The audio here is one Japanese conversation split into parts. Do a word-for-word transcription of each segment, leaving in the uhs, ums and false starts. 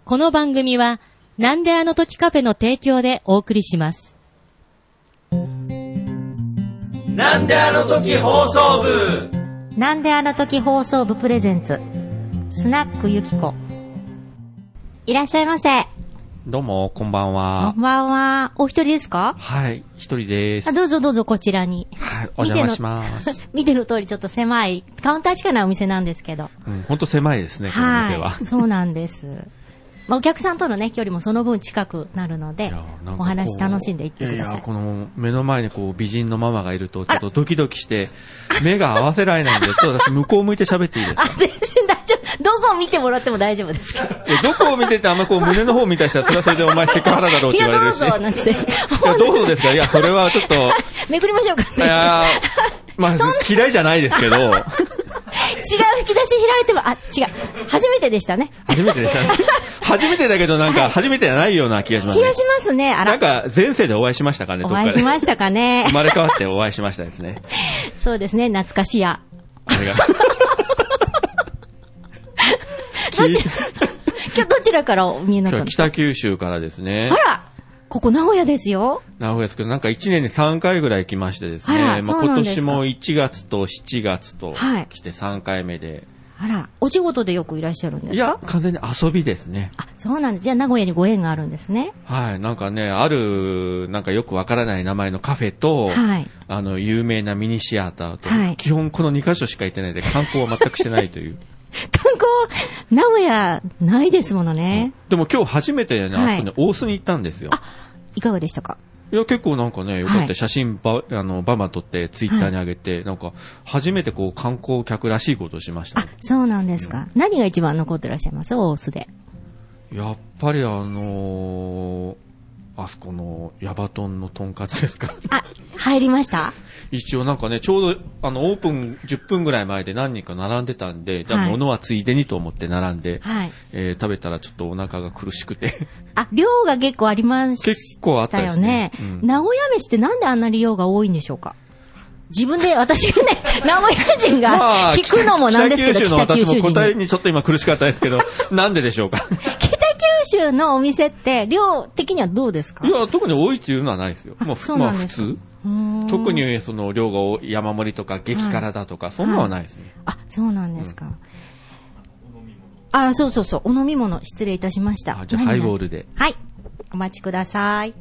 この番組はなんであの時カフェの提供でお送りします。 なんであの時放送部なんであの時放送部プレゼンツスナックゆきこ。いらっしゃいませ。 どうもこんばんは。 こんばんは。お一人ですか？ はい、一人です。 あ、どうぞどうぞこちらに。 はい、お邪魔します。 見ての通りちょっと狭いカウンターしかないお店なんですけど。 うん、本当狭いですね、この店は。 はい、そうなんです。まあ、お客さんとのね距離もその分近くなるので、お話楽しんでいってください。 いやいや、この目の前にこう美人のママがいるとちょっとドキドキして目が合わせられないんで、ちょっと私向こう向いて喋っていいですか？ あ、全然大丈夫。どこを見てもらっても大丈夫ですか？ え、どこを見ててあんまこう胸の方を見たりしたらそれはそれでお前セクハラだろうって言われるし。いや、どうぞなんて。いや、 どうぞですか？いや、それはちょっとめくりましょうかね。 いや、まあ嫌いじゃないですけど。 違う吹き出し開いても、あ、違う。初めてでしたね。 初めてでしたね。初めてだけどなんか初めてじゃないような気がしますね。 気がしますね。あら。 なんか前世でお会いしましたかね、 お会いしましたかね。 生まれ変わってお会いしましたですね。 そうですね、懐かしや。 あれが。 今日どちらからお見えになったんですか？ 北九州からですね。 あら、ここ名古屋ですよ。 名古屋ですけど、なんかいちねんにさんかいぐらい来ましてですね。 あら、 まあ、今年もいちがつとしちがつと来てさんかいめで。 はい、あら、お仕事でよくいらっしゃるんですか？ いや、完全に遊びですね。 あ、そうなんです。じゃあ名古屋にご縁があるんですね。 はい、なんかね、ある、なんかよくわからない名前のカフェと、はい、あの、有名なミニシアターと、はい、基本このにかしょしか行ってないで、観光は全くしてないという。 観光、名古屋ないですものね。 うん、でも今日初めてね、あそこね、大須に行ったんですよ。 あ、いかがでしたか？ いや、結構なんかね、よかった。はい、写真ば、あの、バンバン撮ってツイッターに上げて、はい、なんか、初めてこう観光客らしいことをしました、ね。 あ、そうなんですか。うん、何が一番残ってらっしゃいます？大須で。 やっぱりあのー、あそこのヤバトンのとんかつですか？ あ、入りました？ 一応なんかね、ちょうどあのオープンじゅっぷんぐらい前で何人か並んでたんで、じゃあ物はついでにと思って並んで、はい、えー、食べたらちょっとお腹が苦しくて。 あ、量が結構ありましたよね。 結構あったですね。 うん、名古屋飯ってなんであんなに量が多いんでしょうか？自分で、私がね、名古屋人が聞くのもなんですけど、 北九州の私も答えにちょっと今苦しかったですけど、なんででしょうか？ 北九州のお店って量的にはどうですか？ いや、特に多いっていうのはないですよ。まあ、まあ普通。特にその量が山盛りとか激辛だとか、はい、そんなのはないですね。 はい、あ、そうなんですか。うん、あ、そうそうそう、お飲み物失礼いたしました。 あ、じゃあハイボールで。 はい、お待ちください。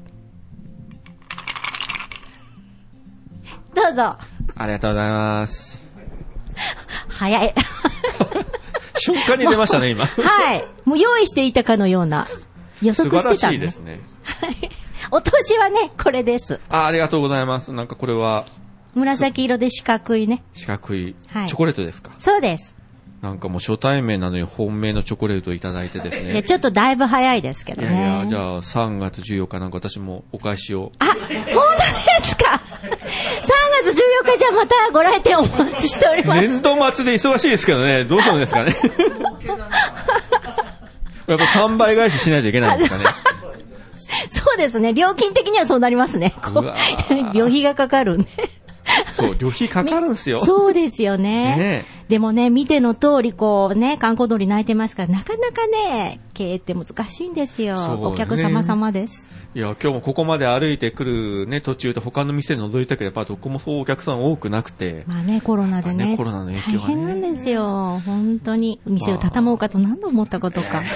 どうぞ。 ありがとうございます。 早い。 瞬間に出ましたね、今。 はい。もう用意していたかのような。予測してた、ね。 素晴らしいですね。 はい。お通しはね、これです。 あ、ありがとうございます。なんかこれは。 紫色で四角いね。 四角い。はい。チョコレートですか？ そうです。 なんかもう初対面なのに本命のチョコレートをいただいてですね。 いや、ちょっとだいぶ早いですけどね。 いやいや、じゃあさんがつじゅうよっかなんか私もお返しを。 あ、本当ですか？さんがつじゅうよっかじゃあまたご来店お待ちしております。 年度末で忙しいですけどね、どうするんですかね。やっぱさんばい返ししないといけないんですかね。 そうですね、料金的にはそうなりますね。こう旅費がかかるんで。 そう、旅費かかるんですよ。 そうですよね。 ね、 でもね、見ての通り、こうね、観光通り泣いてますから、なかなかね、経営って難しいんですよ。ね、お客様様です。 いや、今日もここまで歩いてくるね、途中で他の店覗いたけど、やっぱどこもそうお客さん多くなくて。 まあね、コロナでね。 ね、コロナの影響がね。 大変なんですよ。本当に。店を畳もうかと何度思ったことか。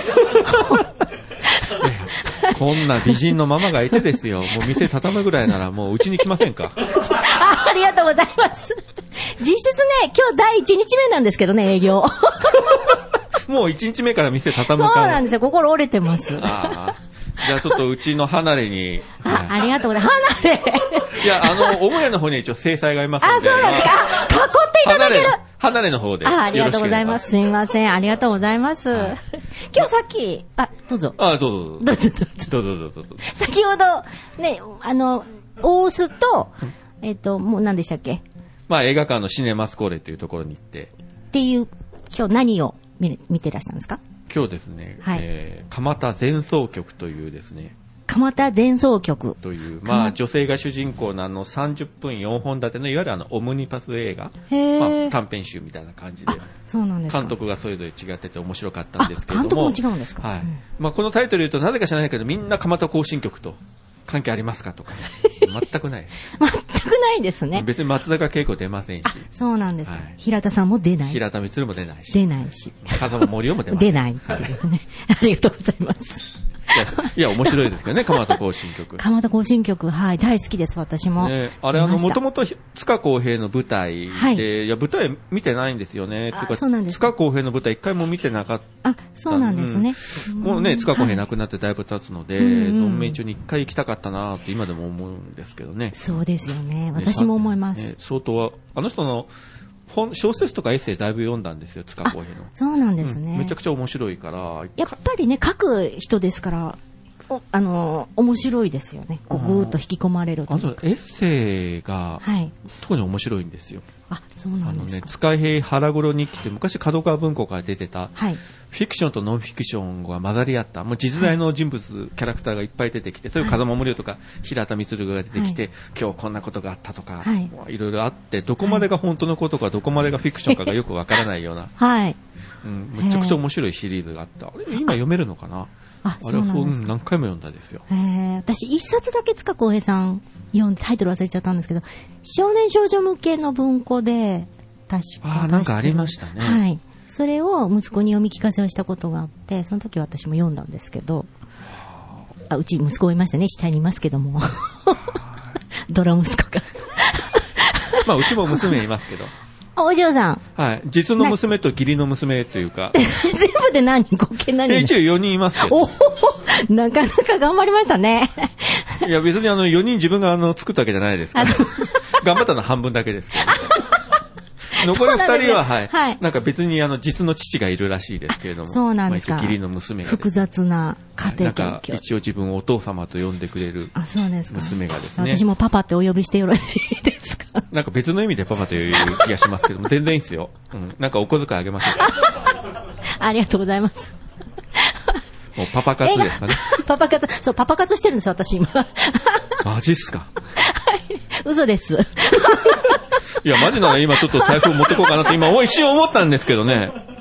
こんな美人のママがいてですよ。もう店畳むぐらいならもううちに来ませんか？ あ、ありがとうございます。実質ね、今日だいいちにちめなんですけどね、営業。 もういちにちめから店畳むから。 そうなんですよ。心折れてます。 あじゃあちょっとうちの離れに。 あ、はい、ありがとうございます。離れ。 いや、あの、母屋の方に一応制裁がありますので。 あ、そうなんですか。囲っていただける。 離れの方で。 あ、ありがとうございます。すみません。ありがとうございます。はい、今日さっき、あ、どうぞ。 あ、どうぞ。 どうぞどうぞ。 どうぞどうぞどうぞ。 先ほど、ね、あの、大須と、えっと、もう何でしたっけ？ まあ映画館のシネマスコーレというところに行って。 っていう、今日何を見、見てらしたんですか？ 今日ですね、はい、えー、蒲田前奏曲というですね、 蒲田前奏曲。 という、まあ、女性が主人公のあのさんじゅっぷんよんほん立てのいわゆるあのオムニパス映画、まあ、短編集みたいな感じで、 そうなんですか。 監督がそれぞれ違ってて面白かったんですけれども、 監督も違うんですか。 はい。うん、まあ、このタイトル言うとなぜか知らないけど、みんな蒲田行進曲と関係ありますかとか、全くない。 全くないですね。 別に松坂慶子出ませんし。 そうなんです、はい。平田さんも出ない。 平田光も出ないし。 出ないし。 風間森生も出ません。 出ないっていうね。ありがとうございます。 いや、いや面白いですけどね、蒲田行進曲。 蒲田行進曲、はい、大好きです、私も。 ね、あれ、あの、もともと塚公平の舞台で、はい、いや、舞台見てないんですよね。 あ、そうなんです。 塚公平の舞台一回も見てなかった。 あ、そうなんですね。 うん、もうね、塚公平亡くなってだいぶ経つので、はい、存命中に一回行きたかったなって今でも思うんですけどね。 そうですよね。私も思います。 ね、相当は、あの人の、本小説とかエッセイだいぶ読んだんですよ、塚公平の。 そうなんですね、 うん。めちゃくちゃ面白いから。 やっぱりね、書く人ですから、おあの面白いですよね。こうぐーっと引き込まれるというか。 あとエッセイが、はい、特に面白いんですよ。 あ、そうなんですか。あのね、 塚平腹黒日記って昔角川文庫から出てた、 はい、 フィクションとノンフィクションが混ざり合った、もう実在の人物、はい、キャラクターがいっぱい出てきて、そういう風間森生とか平田光が出てきて、はい、今日こんなことがあったとか、はい、いろいろあって、どこまでが本当のことか、どこまでがフィクションかがよくわからないような、 はい、 うん、めちゃくちゃ面白いシリーズがあった。あれ今読めるのかな。 あ、 あれは何回も読んだですよ。 へー、私一冊だけ塚公平さん読んでタイトル忘れちゃったんですけど、少年少女向けの文庫で確か。 あ、なんかありましたね。 はい。それを息子に読み聞かせをしたことがあって、その時私も読んだんですけど、あ、うち息子いましたね、下にいますけども。ドラ息子が。 まあ、うちも娘いますけど。 お嬢さん。 はい。実の娘と義理の娘というか。 全部で何人合計何人一応よにんいますけど。 おお、なかなか頑張りましたね。 いや、別にあの、よにん自分があの、作ったわけじゃないですから。頑張ったのは半分だけですけど。残りふたりは、はい、はい。なんか別にあの、実の父がいるらしいですけれども。 そうなんですか。 まあ、一応義理の娘が、ね。 複雑な家庭環境。 なんか一応自分をお父様と呼んでくれる。 あ、そうですか。 娘がですね。 私もパパってお呼びしてよろしいですか。 なんか別の意味でパパという気がしますけども、全然いいんですよ。うん。なんかお小遣いあげましょうか。 ありがとうございます。 もうパパ活ですかね。 パパ活、そう、パパ活してるんですよ、私今。 マジっすか。 はい。嘘です。 いや、マジなら今ちょっと財布を持ってこうかなと今、一瞬思ったんですけどね。映画が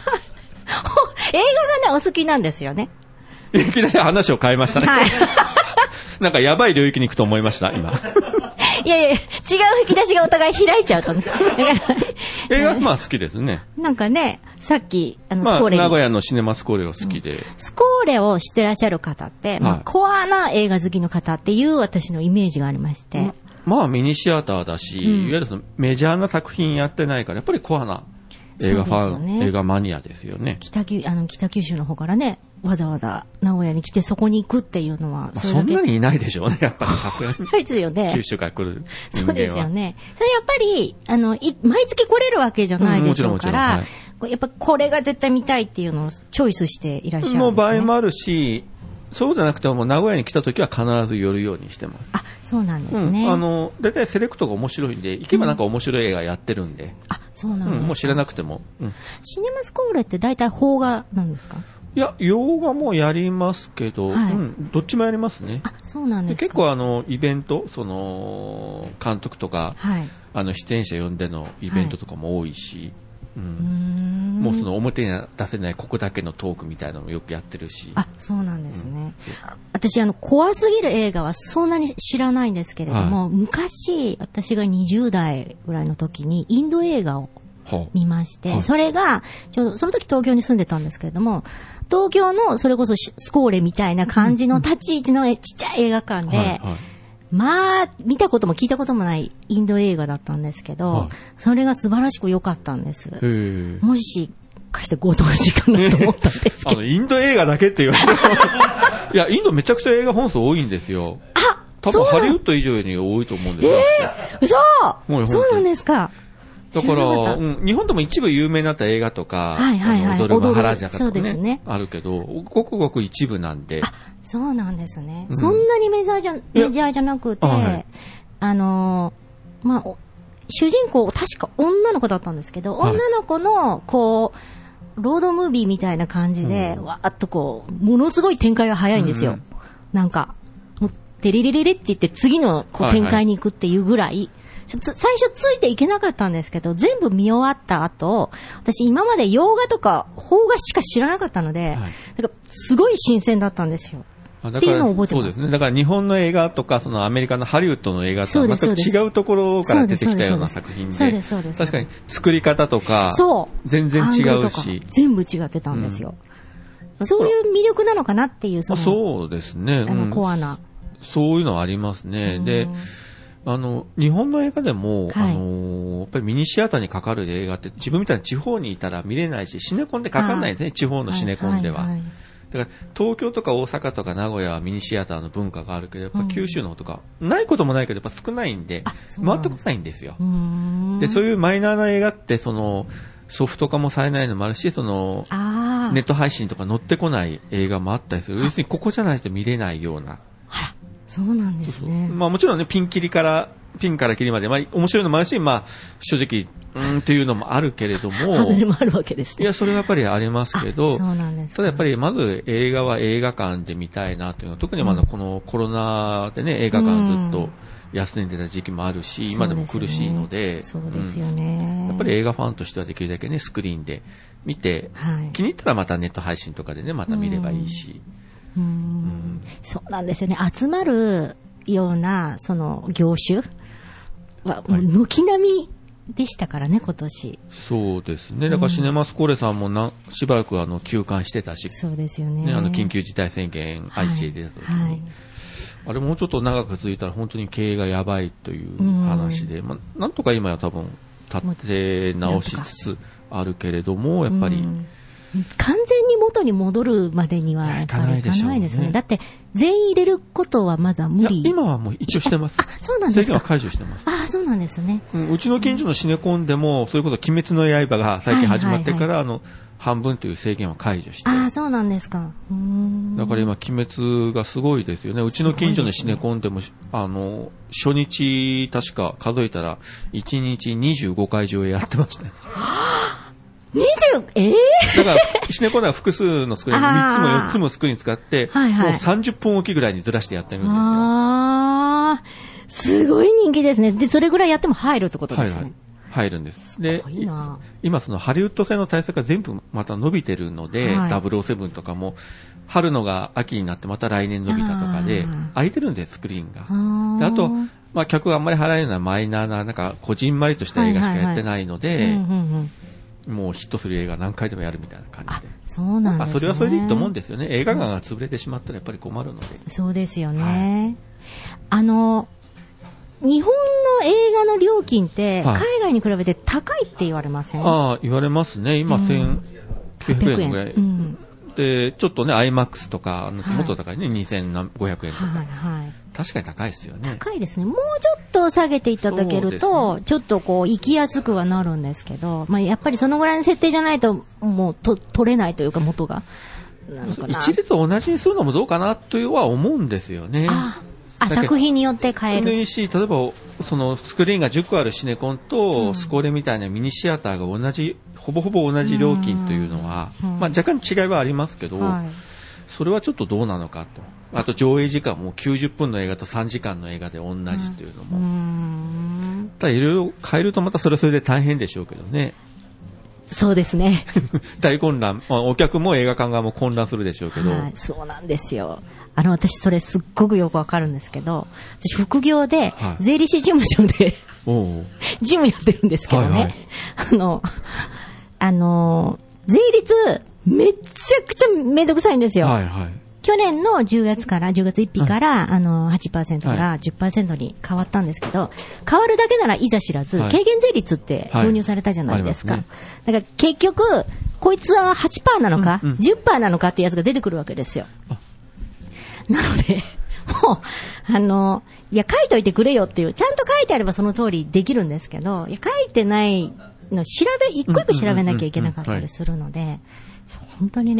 ね、お好きなんですよね。 いきなり話を変えましたね。はい。なんかやばい領域に行くと思いました、今。 いやいや、違う吹き出しがお互い開いちゃうとね。 映画はまあ好きですね。 なんかね、さっき、あの、 まあ、 スコーレ。 名古屋のシネマスコーレが好きで。うん、 スコーレを知ってらっしゃる方って、はい、まあ、コアな映画好きの方っていう私のイメージがありまして。 ま、まあ、ミニシアターだし、うん、いわゆるそのメジャーな作品やってないから、やっぱりコアな映画ファン、ね、映画マニアですよね。 北九、あの、北九州の方からね、わざわざ名古屋に来てそこに行くっていうのは、 それだけ、まあ、そんなにいないでしょうね、やっぱりさすがに。 そうですよね。 九州から来る人間は。 そうですよね。それやっぱり、あの、い毎月来れるわけじゃないでしょうから、うん、もちろんもちろん、はい、やっぱこれが絶対見たいっていうのをチョイスしていらっしゃるんですね。 の場合もあるし、そうじゃなくても名古屋に来た時は必ず寄るようにしてます。 あ、そうなんですね。 うん、あの、だいたいセレクトが面白いんで、行けばなんか面白い映画やってるんで。うん、 あ、そうなんですか、 うん。もう知らなくても。うん、 シネマスコーレって大体邦画なんですか？ いや、洋画もやりますけど、はい、うん、どっちもやりますね。 あ、そうなんですか。 結構あの、イベント、その、監督とか、 はい、 あの、出演者呼んでのイベントとかも多いし、はい、うん、もうその表に出せないここだけのトークみたいなのもよくやってるし。 あ、そうなんですね。うん、私あの怖すぎる映画はそんなに知らないんですけれども、はい、昔私がにじゅう代ぐらいの時にインド映画を見まして、はい、それがちょうどその時東京に住んでたんですけれども、東京のそれこそスコーレみたいな感じの立ち位置のちっちゃい映画館で、はいはい、まあ、見たことも聞いたこともないインド映画だったんですけど、はい、それが素晴らしく良かったんです。もしかしてご当地かなと思ったんですけど。 あの、インド映画だけって言われていや、インドめちゃくちゃ映画本数多いんですよ。 あ、 多分ハリウッド以上に多いと思うんですよ。 えー、嘘そうなんですか。 だから、うん、日本でも一部有名になった映画とか、はいはいはい、踊るが原宿とかね、そうですね、あるけど、ごくごく一部なんで。 あ、そうなんですね。うん、そんなにメジャーじゃ、メジャーじゃなくて、あ、はい、あのー、まあ、主人公、確か女の子だったんですけど、はい、女の子の、こう、ロードムービーみたいな感じで、うん、わーっとこう、ものすごい展開が早いんですよ。うん、なんか、 テレレレレって言って次のこう展開に行くっていうぐらい、はいはい、最初ついていけなかったんですけど、全部見終わった後、私今まで洋画とか邦画しか知らなかったので、はい、なんかすごい新鮮だったんですよ。 だからっていうのを覚えてます。そうですね。だから日本の映画とか、そのアメリカのハリウッドの映画とは全く違うところから出てきたような作品で、 そうですそうです。 確かに作り方とか、そう全然違うし、 全部違ってたんですよ。うん、そういう魅力なのかなっていう、そのそうですね。 あのコアな、 うん、そういうのはありますね。で、あの日本の映画でも、はい、あのやっぱりミニシアターにかかる映画って自分みたいに地方にいたら見れないし、シネコンでかかんないんですね。地方のシネコンでは。はいはいはい、だから東京とか大阪とか名古屋はミニシアターの文化があるけど、やっぱ九州の方とか、うん、ないこともないけどやっぱ少ないんで、回ってこないんですよ。で、そういうマイナーな映画ってそのソフト化もされないのもあるし、そのネット配信とか載ってこない映画もあったりする。要するにここじゃないと見れないような。 そうなんですね。 そうそう、まあもちろんね、ピン切りから、ピンから切りまで、まあ面白いのもあるし、まあ正直、うーんっていうのもあるけれども。 ハードルもあるわけですね。 いや、それはやっぱりありますけど、 そうなんです。 ただやっぱりまず映画は映画館で見たいなというのは、特にまだこのコロナでね、映画館ずっと休んでた時期もあるし、うん、今でも苦しいので、 そうですよね、うん。 やっぱり映画ファンとしてはできるだけね、スクリーンで見て、はい、気に入ったらまたネット配信とかでね、また見ればいいし。 うんうん、そうなんですよね。集まるようなその業種はもう軒並みでしたからね、今年。 そうですね。だからシネマスコーレさんもなしばらくあの休館してたし、 そうですよね。 ね、あの緊急事態宣言愛知で出た時に、はいはい、あれもうちょっと長く続いたら本当に経営がやばいという話で、まあ、なんとか今は多分立て直しつつあるけれども、やっぱり。 完全に元に戻るまでにはやっぱりいかないですね。だって全員入れることはまだ無理。 今はもう一応してます。 あ、そうなんですか。 制限は解除してます。 あ、そうなんですね。 うん、うちの近所のシネコンでも、そういうこと、鬼滅の刃が最近始まってから、はいはいはい、あの、半分という制限は解除して。 あ、そうなんですか。うーん、 だから今、鬼滅がすごいですよね。うちの近所のシネコンでも、でね、あの、初日、確か数えたら、いちにちにじゅうごかい上映やってましたね。 にじゅう、えー、だから、シネコンでは複数のスクリーン、みっつもよっつもスクリーン使って、はいはい、もうさんじゅっぷんおきぐらいにずらしてやってるんですよ。 あー、すごい人気ですね。で、それぐらいやっても入るってことですね。はいはい、 入るんです。で、今そのハリウッド製の対策が全部また伸びてるので、はい、ダブルオーセブンとかも、春のが秋になってまた来年伸びたとかで、空いてるんです、スクリーンが。あ, であと、まあ、客があんまり払えるようなマイナーな、なんか、こじんまりとした映画しかやってないので、もうヒットする映画何回でもやるみたいな感じで。 そうなんですね。 それはそれでいいと思うんですよね。映画館が潰れてしまったらやっぱり困るので。 そうですよね。はい、あの、日本の映画の料金って海外に比べて高いって言われません？はい、 ああ、言われますね。今、せんきゅうひゃくえんぐらい。うん、で、ちょっとね、アイマックス とか、もっと高いね、はい、にせんごひゃくえんとか。はいはい、確かに高いですよね。 高いですね。もうちょっと下げていただけると、ね、ちょっとこう、行きやすくはなるんですけど、まあ、やっぱりそのぐらいの設定じゃないと、もうと、取れないというか、元が。なのかな。 一律同じにするのもどうかなというは思うんですよね。 ああ、作品によって変える。 いいし、例えば、そのスクリーンがじゅっこあるシネコンと、スコーレみたいなミニシアターが同じ、ほぼほぼ同じ料金というのは、まあ若干違いはありますけど、はい、それはちょっとどうなのかと。あと上映時間もきゅうじゅっぷんの映画とさんじかんの映画で同じというのも。うん、ただいろいろ変えるとまたそれはそれで大変でしょうけどね。 そうですね。 大混乱、まあ、お客も映画館側も混乱するでしょうけど。 はい、そうなんですよ。あの、私それすっごくよくわかるんですけど、私副業で、税理士事務所で、はい、事務やってるんですけどね。はいはい、あの、あの、税率、めちゃくちゃめんどくさいんですよ。はいはい、去年のじゅうがつから、じゅうがつついたちから、はい、あの、はちパーセント から じゅっパーセント に変わったんですけど、変わるだけならいざ知らず、はい、軽減税率って導入されたじゃないですか。はいはい、だから結局、こいつは はちパーセント なのか、うんうん、じゅっパーセント なのかってやつが出てくるわけですよ。なので、もう、あの、いや、書いといてくれよっていう、ちゃんと書いてあればその通りできるんですけど、いや、書いてないの、調べ、一個一個調べなきゃいけなかったりするので、本当にね、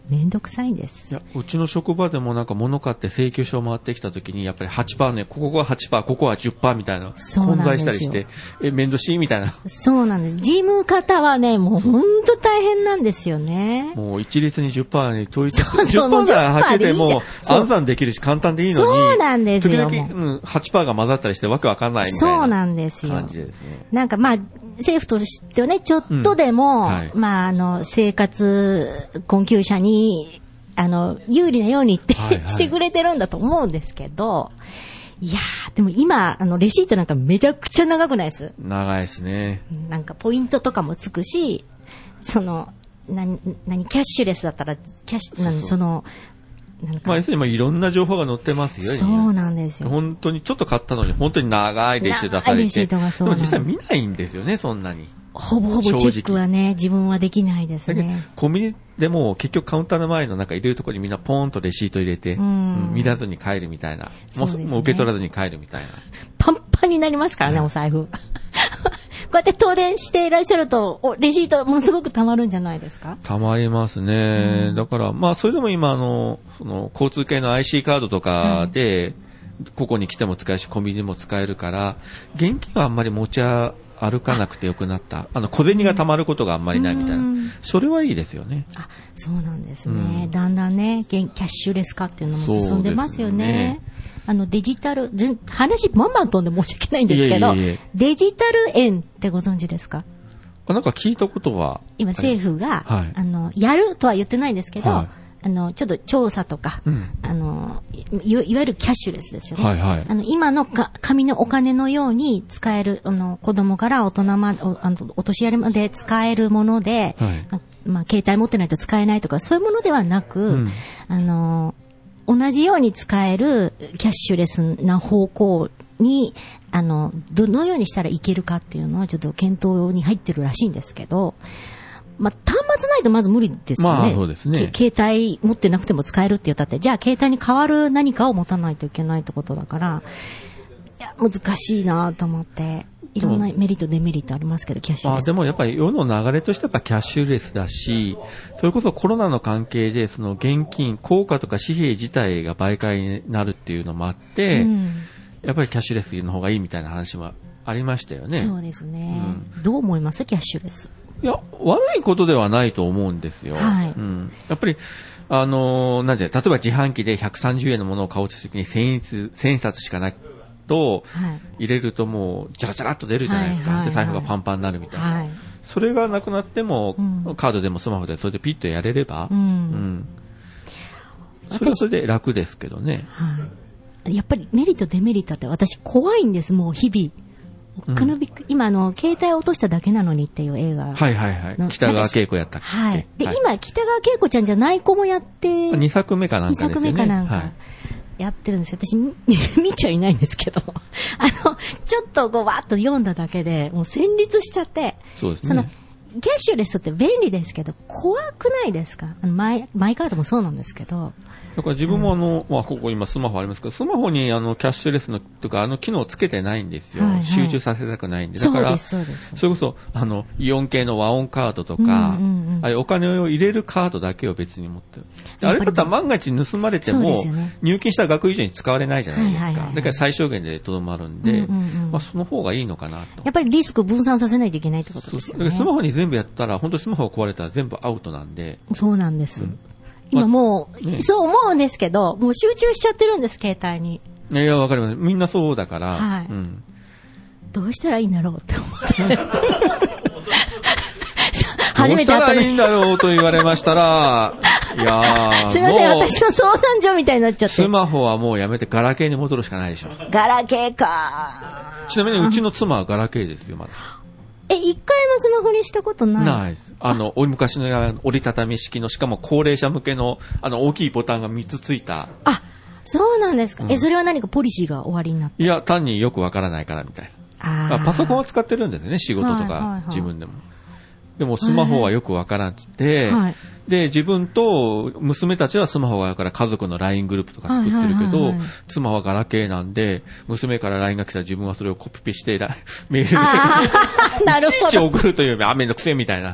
めんどくさいんです。 いや、うちの職場でもなんか物買って請求書回ってきた時に、やっぱり はちパーセント ね、ここが はちパーセント、ここは じゅっパーセント みたいな、混在したりして、え、めんどしいみたいな。 そうなんです。事務方はね、もうほんと大変なんですよね。 もう一律に じゅっパーセント に統一して、そうそう じゅっパーセント がはけても暗算できるし簡単でいいのに、 そうなんですよ。 時々、うん、はちパーセント が混ざったりしてわけわかんないみたいな。 そうなんですよ。 感じですね。 なんかまあ、政府としてはね、ちょっとでも、うんはい、まあ、あの、生活困窮者に、あの、有利なようにって、はいはい、してくれてるんだと思うんですけど、いやー、でも今、あの、レシートなんかめちゃくちゃ長くないです？ 長いですね。 なんかポイントとかもつくし、その、なに、なに、キャッシュレスだったら、キャッシュ、なに、その、なんかまあ、要するにまあいろんな情報が載ってますよ。 そうなんですよ。 本当にちょっと買ったのに本当に長いレシート出されて。レシートがそうなんです。でも実際見ないんですよね、そんなに。 ほぼほぼチェックはね、自分はできないですね。 コンビニでも結局カウンターの前のなんか入れるところにみんなポーンとレシート入れて、うん、見らずに帰るみたいな。もう、ね、もう受け取らずに帰るみたいな。 パンパンになりますからね、お財布。こうやって東電していらっしゃると、レシートものすごく溜まるんじゃないですか？ 溜まりますね。うん、だから、まあ、それでも今、あの、その、交通系の アイシー カードとかで、うん、ここに来ても使えるし、コンビニでも使えるから、現金はあんまり持ち歩かなくてよくなった。あの、小銭が溜まることがあんまりないみたいな。うん、それはいいですよね。 あ、そうなんですね。うん、だんだんね、キャッシュレス化っていうのも進んでますよね。あのデジタル、話バンバン飛んで申し訳ないんですけど、いえいえいえデジタル円ってご存知ですか？ あ、なんか聞いたことは。 今政府が、はい、あの、やるとは言ってないんですけど、はい、あの、ちょっと調査とか、うん、あのい、いわゆるキャッシュレスですよね。はいはい、あの、今のか紙のお金のように使える、あの、子供から大人まで、あの、お年寄りまで使えるもので、はい、まあ、携帯持ってないと使えないとか、そういうものではなく、うん、あの、同じように使えるキャッシュレスな方向に、あの、どのようにしたらいけるかっていうのはちょっと検討に入ってるらしいんですけど、まあ、端末ないとまず無理ですよね。まあ、そうですね。携帯持ってなくても使えるって言ったって、じゃあ携帯に代わる何かを持たないといけないってことだから、いや、難しいなと思って、いろんなメリット、デメリットありますけど、キャッシュレス。 あ、でもやっぱり世の流れとしてはやっぱキャッシュレスだし、それこそコロナの関係で、その現金、硬貨とか紙幣自体が媒介になるっていうのもあって、うん、やっぱりキャッシュレスの方がいいみたいな話もありましたよね。 そうですね。うん、どう思いますキャッシュレス？ いや、悪いことではないと思うんですよ。はい。うん。やっぱり、あのー、なんて、例えば自販機でひゃくさんじゅうえんのものを買おうとしたときにせんさつしかない。と、入れるともう、ジャラジャラっと出るじゃないですか。はいはいはい、で、財布がパンパンになるみたいな。はい、それがなくなっても、うん、カードでもスマホでそれでピッとやれれば、うん。うん、それはそれで楽ですけどね。 はい。やっぱりメリット、デメリットって私怖いんです、もう日々。おっかのびっくり、うん、今あの、携帯を落としただけなのにっていう映画。 はいはいはい。北川景子やったっけ？ はい。で、はい、今、北川景子ちゃんじゃない子もやって、 にさくめかなんかですよね。にさくめかなんか。はいやってるんですよ。私、見ちゃいないんですけど。あの、ちょっとこう、わーっと読んだだけで、もう戦慄しちゃって。 そうですね。 その、キャッシュレスって便利ですけど、怖くないですか？あのマイ、マイカードもそうなんですけど。 だから自分もあの、うん、まあ、ここ今スマホありますけど、スマホにあの、キャッシュレスの、とか、あの機能をつけてないんですよ。はいはい、集中させたくないんで。だから、そうです、そうです。それこそ、あの、イオン系の和音カードとか、うんうんうん、あれお金を入れるカードだけを別に持ってる。あれだったら万が一盗まれても、ね、入金した額以上に使われないじゃないですか。はいはいはいはい、だから最小限でとどまるんで、うんうんうん、まあ、その方がいいのかなと。 やっぱりリスク分散させないといけないってことですよね。 そうそう。スマホに全部やったら、本当にスマホが壊れたら全部アウトなんで。 そうなんです。うん、今もう、ね、そう思うんですけど、もう集中しちゃってるんです、携帯に。 いや、わかります。みんなそうだから。 はい。うん、どうしたらいいんだろうって思って。初めて会ったのに。どうしたらいいんだろうと言われましたら、いやー。 すいません、私の相談所みたいになっちゃって。 スマホはもうやめてガラケーに戻るしかないでしょ。 ガラケーかー。ちなみにうちの妻はガラケーですよ、まだ。 え、一回もスマホにしたことない？ ないです。あの、お昔の折りたたみ式の、しかも高齢者向けの、あの、大きいボタンがみっつついた。 あ、そうなんですか。うん、え、それは何かポリシーが終わりになった？ いや、単によくわからないからみたいな。あパソコンを使ってるんですよね、仕事とか、はいはいはい、自分でも。でもスマホはよくわからんって言って、はい、で、自分と娘たちはスマホがあるから家族の ライン グループとか作ってるけど、はいはいはいはい、妻はガラケーなんで、娘から ライン が来たら自分はそれをコピペして、メールで、いちいち送るという、あ、めんどくせえみたいな。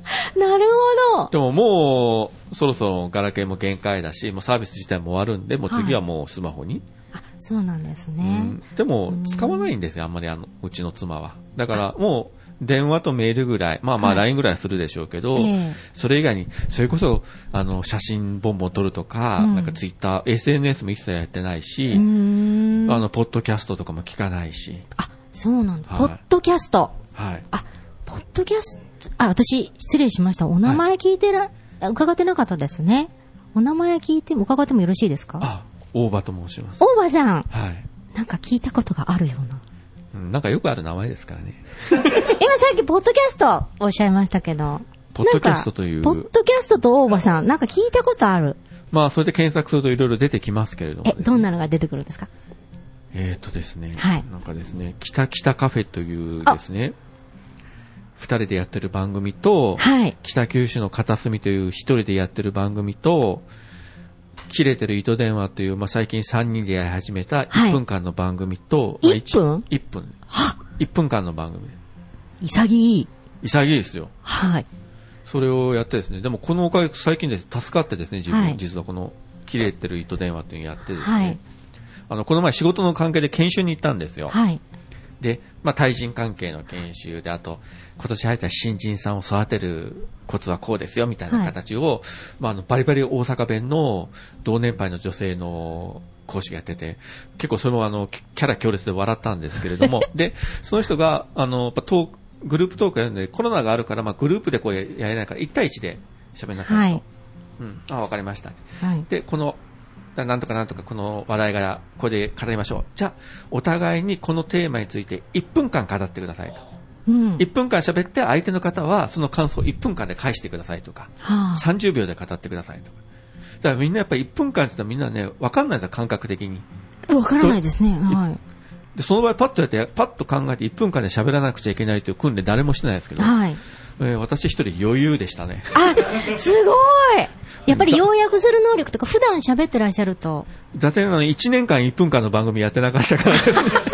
なるほど。 でももう、そろそろガラケーも限界だし、もうサービス自体も終わるんで、もう次はもうスマホに。 はい、あ、そうなんですね。 うん、でも、使わないんですよ、あんまりあの、うちの妻は。だから、もう、電話とメールぐらい、まあまあ ライン ぐらいはするでしょうけど、はい、えー、それ以外に、それこそ、あの、写真ボンボン撮るとか、うん、なんかツイッター、エスエヌエス も一切やってないし、あの、ポッドキャストとかも聞かないし。 あ、そうなんだ。はい、ポッドキャスト。 はい。 あ、ポッドキャスト、あ、私、失礼しました。お名前聞いてら、はい、伺ってなかったですね。お名前聞いても、伺ってもよろしいですか？ あ、大場と申します。 大場さん。 はい。 なんか聞いたことがあるような。 なんかよくある名前ですからね。 今さっきポッドキャストおっしゃいましたけど。 ポッドキャストという。 ポッドキャストと大場さん、なんか聞いたことある。 まあ、それで検索するといろいろ出てきますけれども、ね。 え、どんなのが出てくるんですか？ えーっとですね。 はい。 なんかですね、北北カフェというですね、二人でやってる番組と、はい。北九州の片隅という一人でやってる番組と、切れてる糸電話という、まあ、最近三人でやり始めたいっぷんかんの番組と、 はい、いっぷん ?いっ 分。はいっぷんかんの番組。 潔い。 潔いですよ。 はい。 それをやってですね、でもこのおかげ最近です助かってですね、自分、はい、実はこの切れてる糸電話っていうのをやってですね、はい、あの、この前仕事の関係で研修に行ったんですよ。 はい。 で、まあ、対人関係の研修で、あと、今年入った新人さんを育てるコツはこうですよ、みたいな形を、はい、まあ、あの、バリバリ大阪弁の同年配の女性の講師がやってて、結構それもあの、キャラ強烈で笑ったんですけれども、で、その人が、あの、トーク、グループトークやるんで、コロナがあるから、まあ、グループでこうやれないから、いち対いちで喋りなさいと。はい。うん。あ、わかりました。はい。で、この、なんとかなんとかこの話題からこれで語りましょう。じゃあ、お互いにこのテーマについていっぷんかん語ってくださいと。うん、いっぷんかん喋って相手の方はその感想をいっぷんかんで返してくださいとか、はあ、さんじゅうびょうで語ってくださいとか。だからみんなやっぱりいっぷんかんって言ったらみんなね、わかんないですよ、感覚的に。 わからないですね。はい。 で、その場合パッとやって、パッと考えていっぷんかんで喋らなくちゃいけないという訓練誰もしてないですけど、はい。えー、私一人余裕でしたね。 あ、すごいやっぱり要約する能力とか普段喋ってらっしゃると。 だってあのいちねんかんいっぷんかんの番組やってなかったから。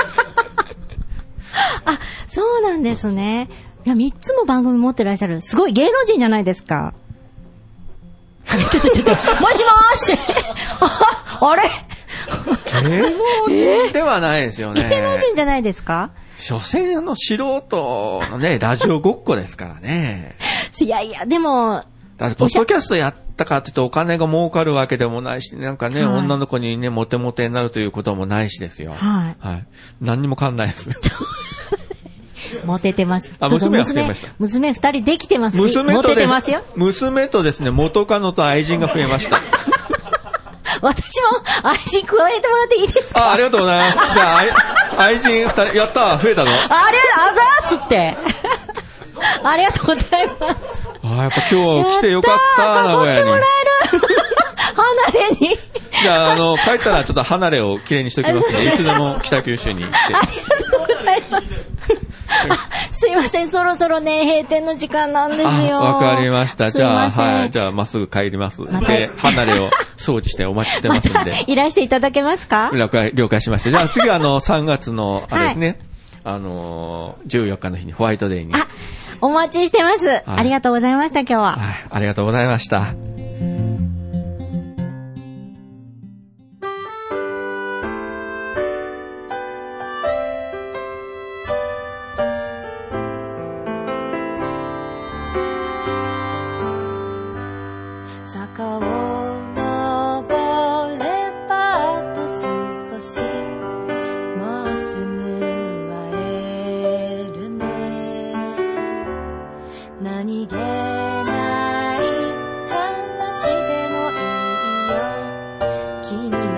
あ、そうなんですね。いや、みっつも番組持ってらっしゃる。すごい芸能人じゃないですか。ちょっとちょっと、もしもーしあ、あれ芸能人ではないですよね。 芸能人じゃないですか？ 所詮の素人のね、ラジオごっこですからね。 いやいや、でも、 だってポッドキャストやったかって言うとお金が儲かるわけでもないし、なんかね、はい、女の子にね、モテモテになるということもないしですよ。はい。はい。何にも変わんないです。 モテてます。 あ、娘は増えました。 娘二人できてますし、 娘とモテてますよ。 娘とですね、元カノと愛人が増えました。 私も愛人加えてもらっていいですか？ あ、ありがとうございます。じゃあ、愛人二人、やったー、増えたの？あれ、あざーすって。ありがとうございます。 あ、やっぱ今日は来てよかったー、名古屋に。 囲ってもらえる。離れに。 じゃあ、あの、帰ったらちょっと離れをきれいにしときますので、いつでも北九州に来て。 ありがとうございます。すいません、そろそろね、閉店の時間なんですよ。 わかりました。じゃあ、はい。じゃあ、まっすぐ帰ります。ま、で、離れを掃除してお待ちしてますんで。ま、 いらしていただけますか？ 了解、了解しました。じゃあ、次はあの、さんがつの、あれですね、はい、あの、じゅうよっかの日にホワイトデーに。 あ、お待ちしてます。はい、ありがとうございました、今日は。 はい、ありがとうございました。 何気ない話でもいいよ君